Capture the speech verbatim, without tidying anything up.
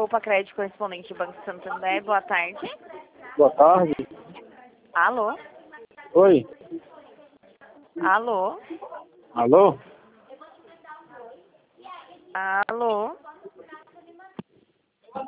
Opa Crédito correspondente do Banco Santander. Boa tarde. Boa tarde. Alô? Oi. Alô? Alô? Alô?